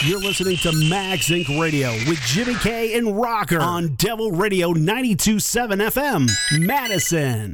You're listening to Mags Inc. Radio with Jimmy K and Rocker on Devil Radio 92.7 FM, Madison.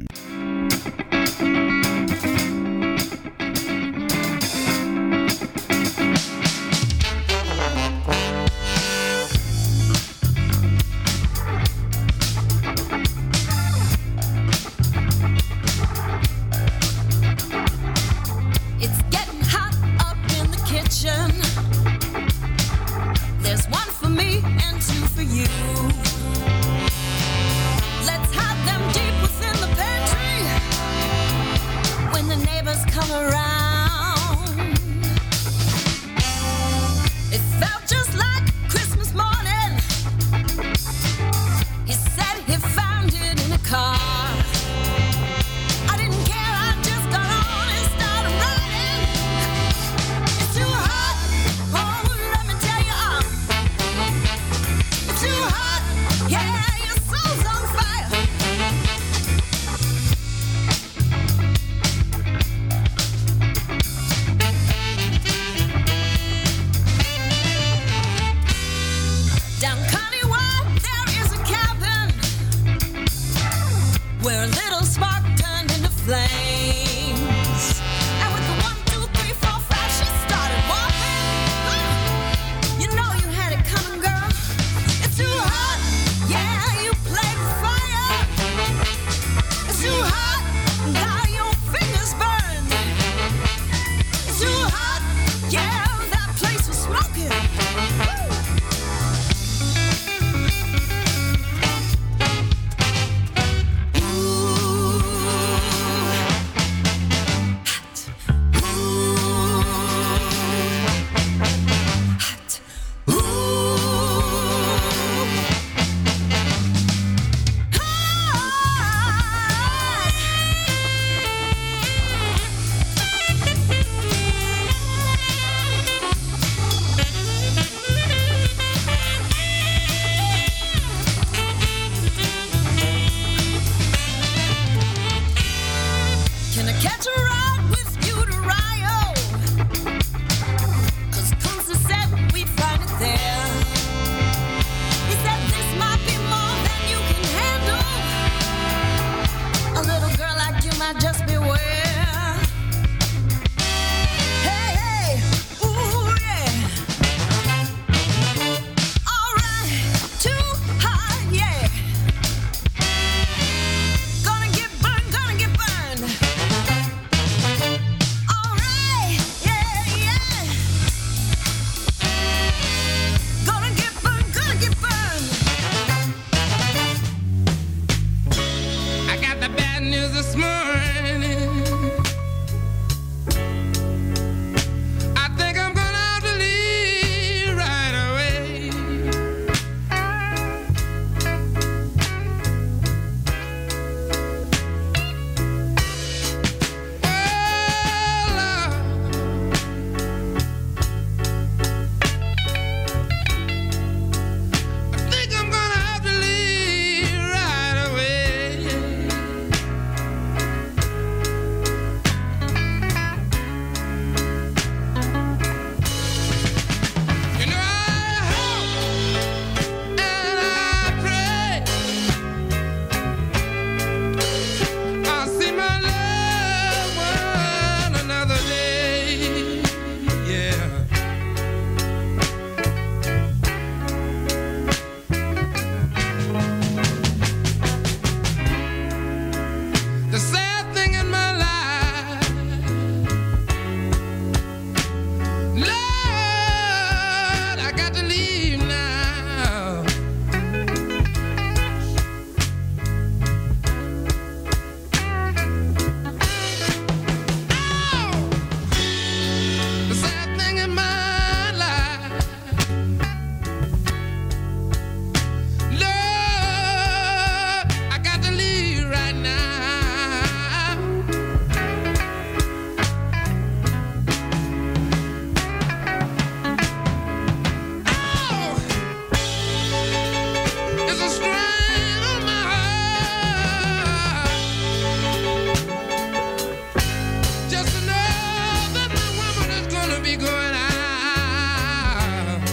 Just to know that my woman is gonna be going out.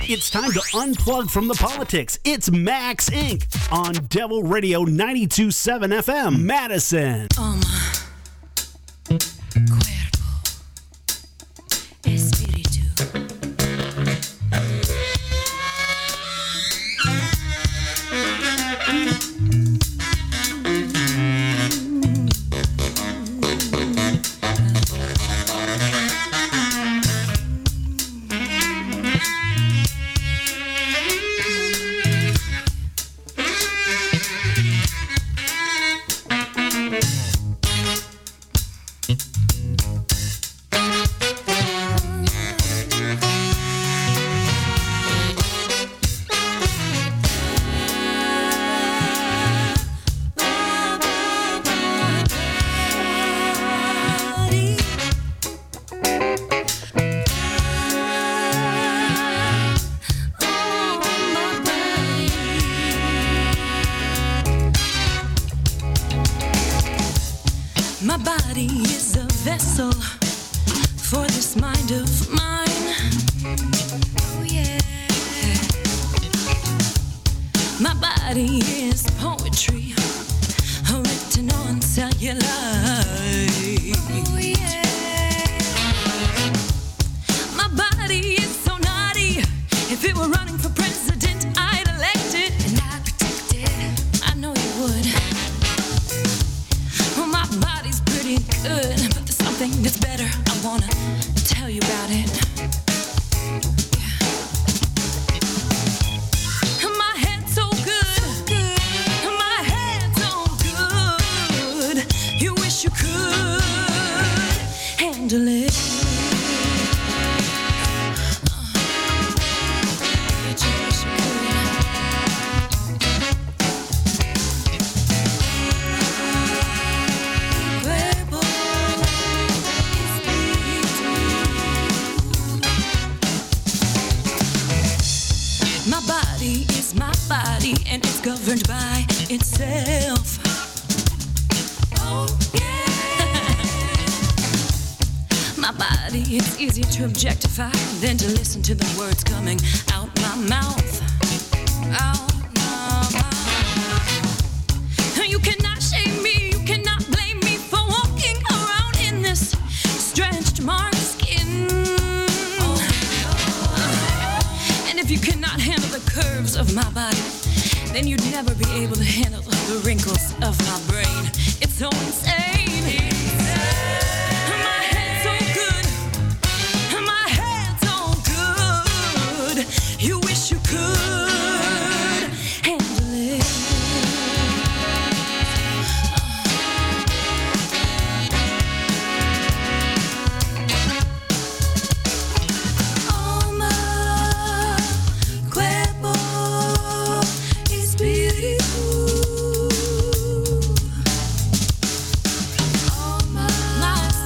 It's time to unplug from the politics. It's Max Inc. on Devil Radio 92.7 FM, Madison. Cuerpo, espíritu. My body is a vessel for this mind of mine. Oh yeah. My body is poetry written on celluloid. Oh yeah. My body is so naughty. If it were running for president, I'd elect it and I'd protect it. I know you would. Well, my body's pretty good, but there's something that's better. I wanna tell you about it. My head's so good. My head's so good. You wish you could handle it. And it's governed by itself. Oh yeah. My body is easier to objectify than to listen to the words coming out my mouth. Out my mouth. You cannot shame me, you cannot blame me for walking around in this stretched marked skin. And if you cannot handle the curves of my body, then you'd never be able to handle the wrinkles of my brain. It's so insane. My head's so good. My head's so good. You wish you could handle it. Oh, my cuerpo. My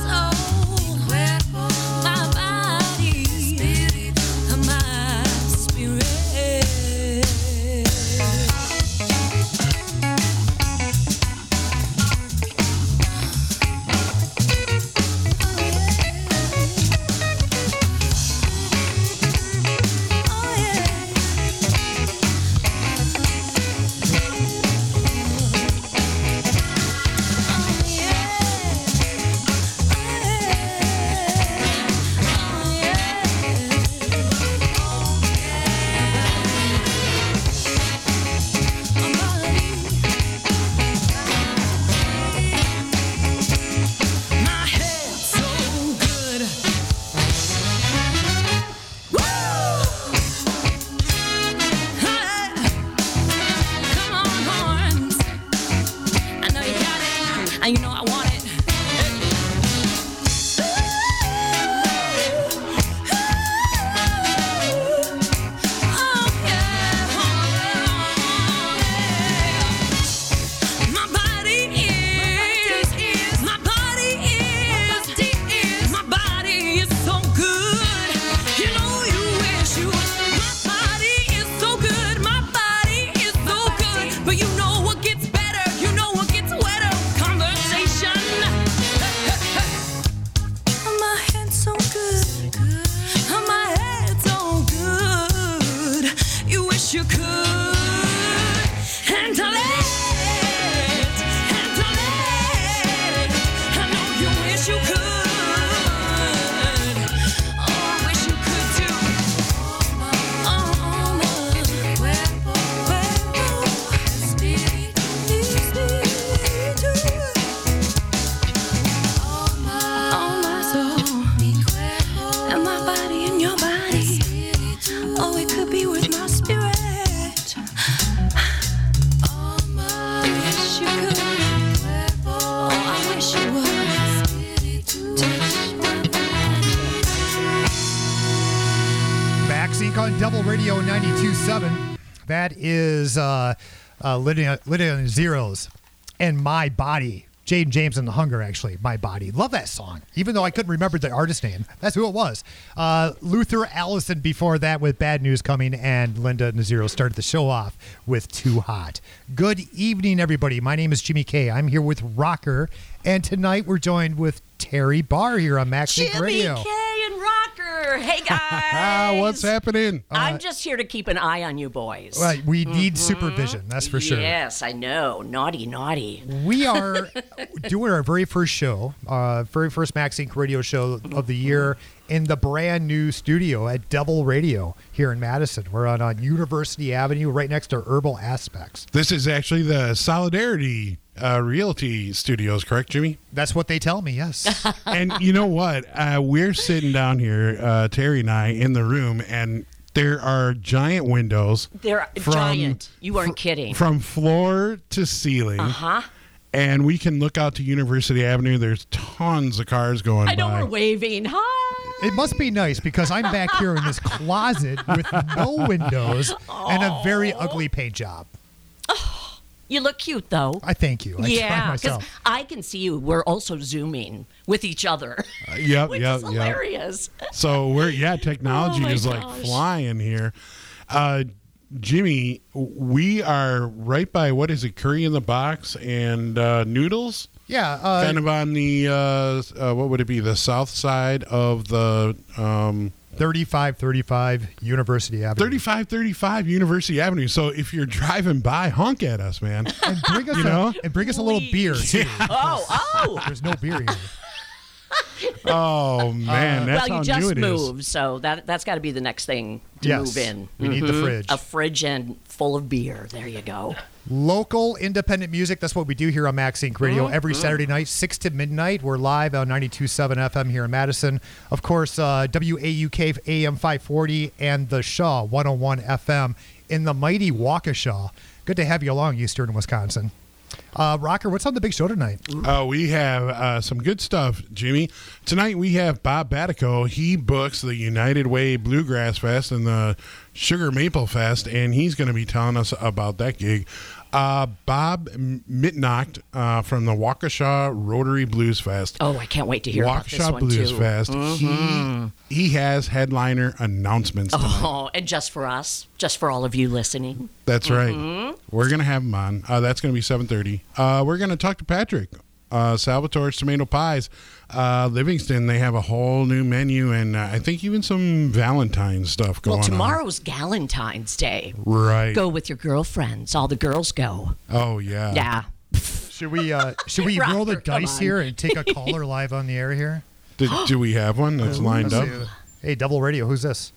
wish you could handle it. Handle it. I know you wish you could. Oh, I wish you could too. Oh, my cuerpo, espíritu. Oh, my soul. And my body and your body. Oh, it could be with my spirit. Oh, I wish you could. Oh, I wish you would. Touch my body. Max Inc. on Devil Radio 92.7. That is Lydia and Zeros and My Body. Jade James and the Hunger, actually. My Body. Love that song. Even though I couldn't remember the artist name. That's who it was. Luther Allison before that with Bad News Coming, and Linda and the Zeros started the show off with Too Hot. Good evening, everybody. My name is Jimmy K. I'm here with Rocker, and tonight we're joined with Terry Barr here on Max Inc. Radio. Jimmy K and Rocker. Hey, guys. What's happening? I'm just here to keep an eye on you boys. Right, we need supervision, that's for sure. Yes, I know. Naughty, naughty. We are doing our very first show, very first Max Inc. radio show of the year in the brand new studio at Devil Radio here in Madison. We're on University Avenue, right next to Herbal Aspects. This is actually the Solidarity Realty Studios, correct, Jimmy? That's what they tell me, yes. And you know what? We're sitting down here, Terry and I, in the room, and there are giant windows. They're giant. You weren't kidding. From floor to ceiling. Uh-huh. And we can look out to University Avenue. There's tons of cars going by. I know we're waving. Hi. It must be nice because I'm back here in this closet with no windows and a very ugly paint job. You look cute, though. I thank you. I try Yeah, because myself. I can see you. We're also Zooming with each other. Yep, which yep, is yep. hilarious. So technology Oh, my is like gosh. flying here. Jimmy, we are right by, what is it, Curry in the Box and Noodles? Yeah. Kind of on the, what would it be, the south side of the 3535 University Avenue. 3535 University Avenue. So if you're driving by, honk at us, man. And bring us, and bring us a little beer, too. Oh. There's no beer here. Oh, man. That's Well, how you just new it is. moved, so that's got to be the next thing to Yes, move in. we need the fridge. A fridge and full of beer. There you go. Local independent music. That's what we do here on Max Inc. Radio every Saturday night, 6 to midnight. We're live on 92.7 FM here in Madison. Of course, WAUK AM 540 and the Shaw 101 FM in the mighty Waukesha. Good to have you along, Eastern Wisconsin. Rocker, what's on the big show tonight? We have some good stuff, Jimmy. Tonight we have Bob Batico. He books the United Way Bluegrass Fest and the Sugar Maple Fest, and he's going to be telling us about that gig. Bob Mitnocht from the Waukesha Rotary Blues Fest. Oh, I can't wait to hear about this Waukesha one, Blues too. Fest. He has headliner announcements tonight. Oh, and just for us, just for all of you listening. That's right. We're going to have him on. That's going to be 7:30. We're going to talk to Patrick. Salvatore's Tomato Pies. Livingston, they have a whole new menu, and I think even some Valentine's stuff going Well, on. tomorrow's Galentine's Day. Right. Go with your girlfriends. All the girls go. Oh, yeah. Yeah. Should we roll the Rocker, come dice on. here and take a caller live on the air here? Do we have one that's lined up? Let's see. Hey, Double Radio, who's this?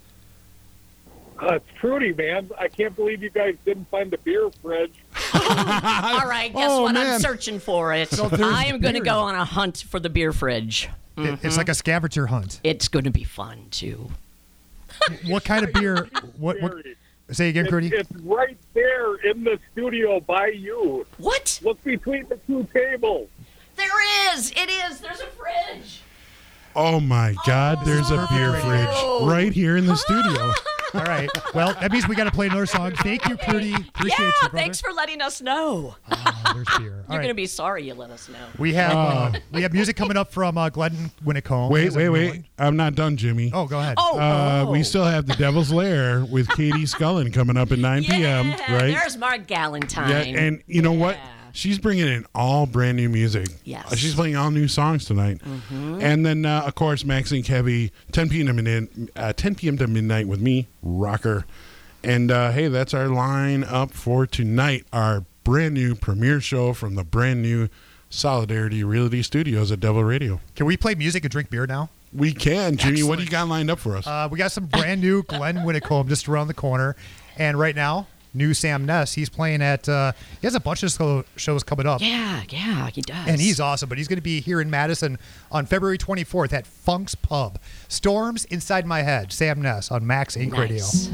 It's Trudy, man. I can't believe you guys didn't find the beer fridge. All right, guess Oh, what? man. I'm searching for it. So there's I am going to beer. go on a hunt for the beer fridge. It's like a scavenger hunt. It's going to be fun, too. What kind of beer? What? Say again, Crudy. It's right there in the studio by you. What? Look between the two tables. There is. It is. There's a fridge. Oh, my God. There's a beer perfect fridge radio. right here in the studio. All right. Well, that means we got to play another song. Thank you, Crudy. Appreciate Yeah, you, brother. thanks for letting us know. Oh, there's beer. All You're right. going to be sorry you let us know. We have music coming up from Glenn Winnicombe. Wait. I'm not done, Jimmy. Oh, go ahead. We still have the Devil's Lair with Katie Scullin coming up at 9 p.m., Yeah, right? There's Mark Galentine. Yeah, and you know what? She's bringing in all brand new music. Yes. She's playing all new songs tonight. And then, of course, Max Inc. Heavy, 10 p.m. to midnight with me, Rocker. And hey, that's our line up for tonight. Our brand new premiere show from the brand new Solidarity Realty Studios at Devil Radio. Can we play music and drink beer now? We can. Jimmy, Excellent. what do you got lined up for us? We got some brand new Glenn Winnicombe just around the corner. And right now, new Sam Ness. He's playing at, he has a bunch of shows coming up. Yeah, he does. And he's awesome, but he's going to be here in Madison on February 24th at Funk's Pub. Storms Inside My Head, Sam Ness on Max Inc. Radio. Nice.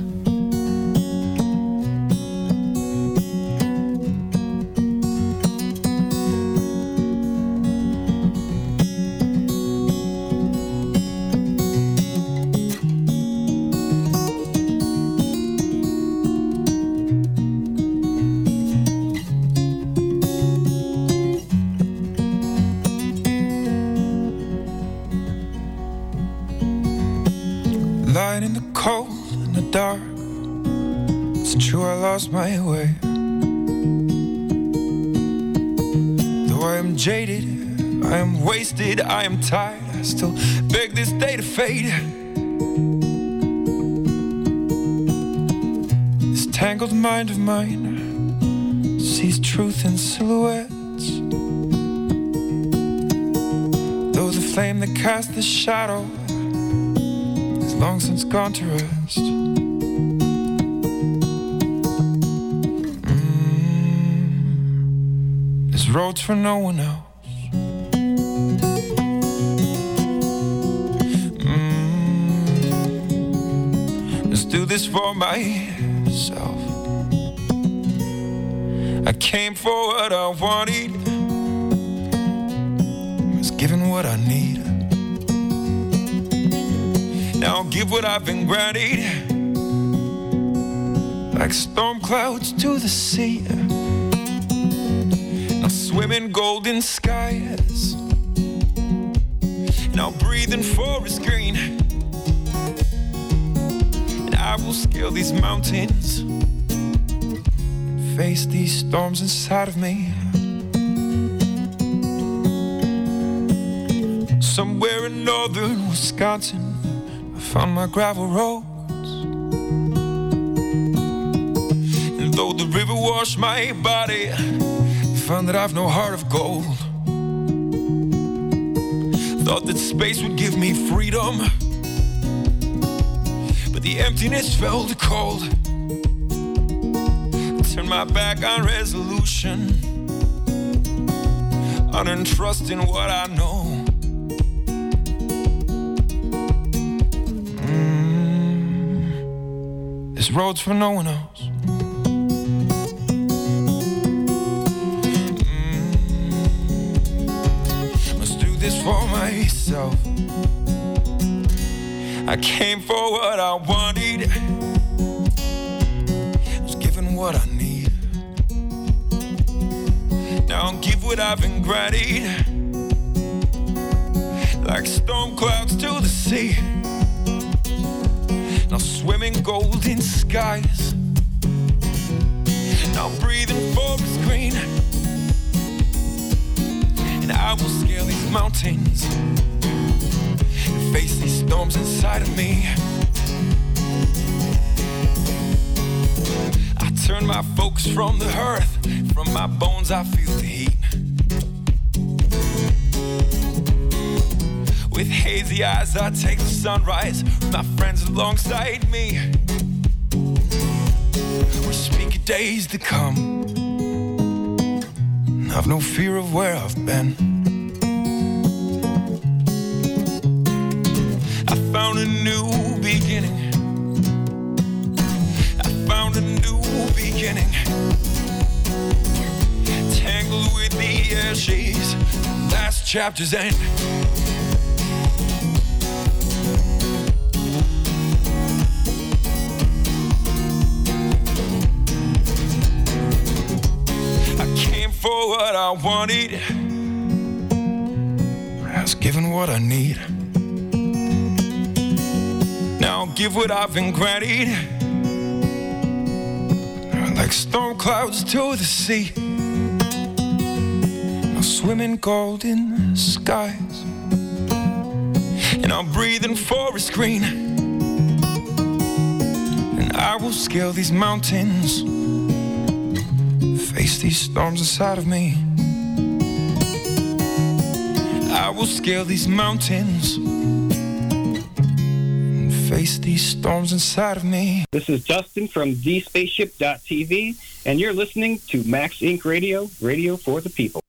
Lying in the cold and the dark, it's true I lost my way. Though I am jaded, I am wasted, I am tired, I still beg this day to fade. This tangled mind of mine sees truth in silhouettes, though the flame that casts the shadow long since gone to rest. This road's for no one else. Let's do this for myself. I came for what I wanted, was given what I need. Now I'll give what I've been granted, like storm clouds to the sea. I'll swim in golden skies, and I'll breathe in forest green, and I will scale these mountains and face these storms inside of me. Somewhere in northern Wisconsin, found my gravel roads, and though the river washed my body, found that I've no heart of gold. Thought that space would give me freedom, but the emptiness felt cold. Turned my back on resolution, unearned trust in what I know. This road's for no one else. Must do this for myself. I came for what I wanted, was given what I need. Now I'll give what I've been granted, like storm clouds to the sea. Now swim in golden skies, now breathe in forest green, and I will scale these mountains and face these storms inside of me. I turn my focus from the earth, from my bones I feel the heat. With hazy eyes I take the sunrise, with my friends alongside me. We speak of days to come, and I've no fear of where I've been. I found a new beginning, I found a new beginning, tangled with the ashes, last chapter's end. For what I wanted, I was given what I need. Now I'll give what I've been granted, like storm clouds to the sea. I'll swim in golden skies, and I'll breathe in forest green, and I will scale these mountains, face these storms inside of me. I will scale these mountains and face these storms inside of me. This is Justin from DSpaceship.tv, and you're listening to Max Inc. Radio, radio for the people.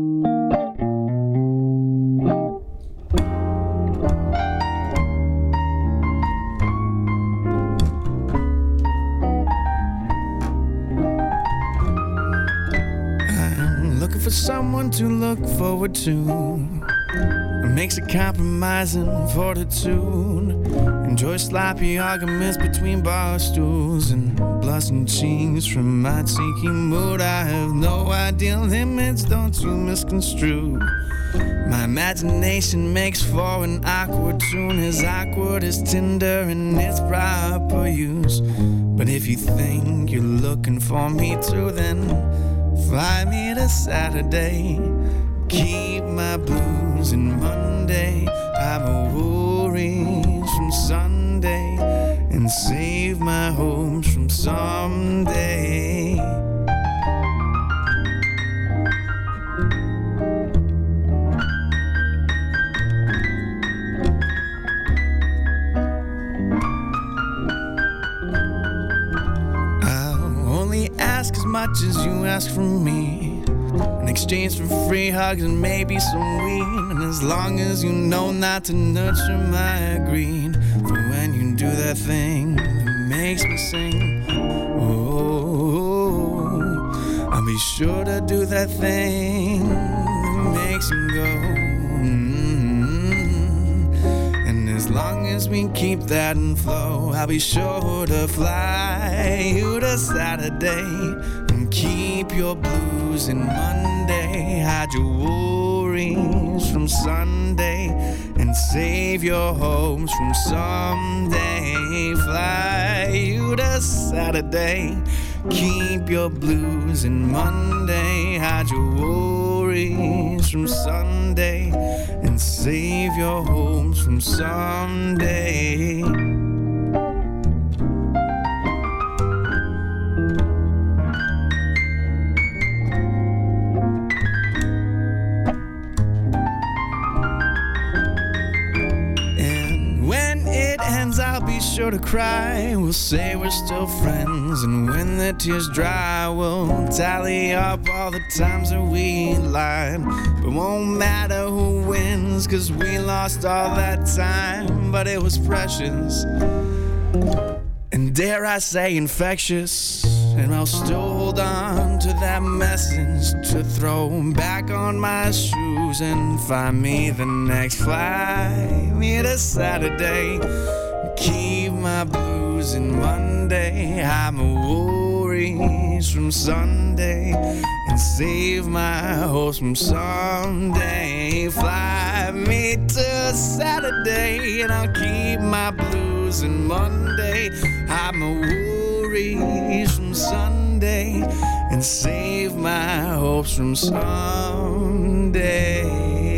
I'm looking for someone to look forward to. Makes a compromise and fortitude. Enjoy sloppy arguments between bar stools and blushing cheeks from my cheeky mood. I have no ideal limits, don't you misconstrue. My imagination makes for an awkward tune, as awkward as Tinder in its proper use. But if you think you're looking for me too, then fly me to Saturday. Keep my blues in Monday, hide my worries from Sunday, and save my hopes from someday. I'll only ask as much as you ask from me, in exchange for free hugs and maybe some weed. And as long as you know not to nurture my greed, for when you do that thing that makes me sing, oh, I'll be sure to do that thing that makes me go. And as long as we keep that in flow, I'll be sure to fly you to Saturday and keep your blues in Monday, hide your worries from Sunday, and save your hopes from someday. Fly you to Saturday, keep your blues in Monday, hide your worries from Sunday, and save your hopes from someday. I'll be sure to cry. We'll say we're still friends, and when the tears dry, we'll tally up all the times that we lied. But won't matter who wins, 'cause we lost all that time, but it was precious, and dare I say infectious. And I'll still hold on to that message to throw back on my shoes and find me the next flight. Me to Saturday, keep my blues in Monday, hide my worries from Sunday, and save my hopes from someday. Fly me to Saturday, and I'll keep my blues in Monday, hide my worries from Sunday, and save my hopes from someday.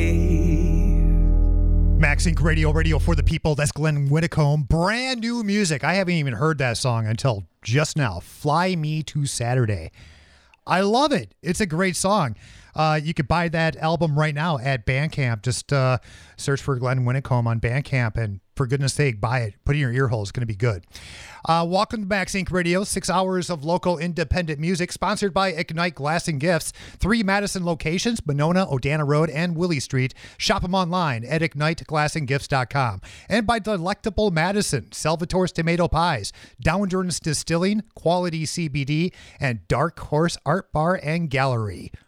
Max Inc. Radio, radio for the people. That's Glenn Whitcomb. Brand new music. I haven't even heard that song until just now. Fly Me to Saturday. I love it. It's a great song. You could buy that album right now at Bandcamp. Just search for Glenn Whitcomb on Bandcamp, and for goodness sake, buy it. Put it in your ear hole. It's going to be good. Welcome to Max Inc. Radio. 6 hours of local independent music, sponsored by Ignite Glass and Gifts. 3 Madison locations: Monona, Odana Road, and Willie Street. Shop them online at IgniteGlassandGifts.com. And by Delectable Madison, Salvatore's Tomato Pies, Downturns Distilling, Quality CBD, and Dark Horse Art Bar and Gallery.